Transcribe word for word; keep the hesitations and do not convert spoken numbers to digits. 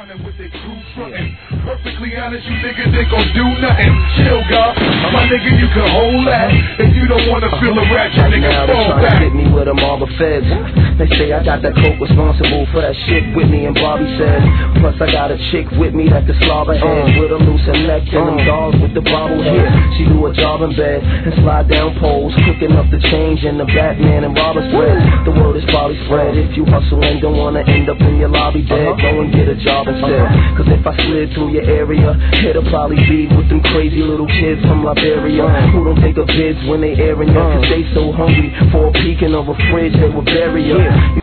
running with their crew frontin'. Perfectly honest, you niggas ain't gon' do nothing. Chill, God, my nigga, you can hold that. If you don't wanna feel a rat, you niggas fall back. Hit me with them all the feds. They say I got that coke responsible for that shit with me, and Bobby says. Plus I got a chick with me that can slobber head with a looser neck and them dogs with the bobblehead. She do a job in bed and slide down poles, cooking up the change in the Batman and robber spread. The word is probably spread. If you hustle and don't wanna end up in your lobby dead, go and get a job instead. Cause if I slid through your area, it'll probably be with them crazy little kids from Liberia who don't think of bids when they airing ya, cause they so hungry for a peeking of a fridge they will bury ya.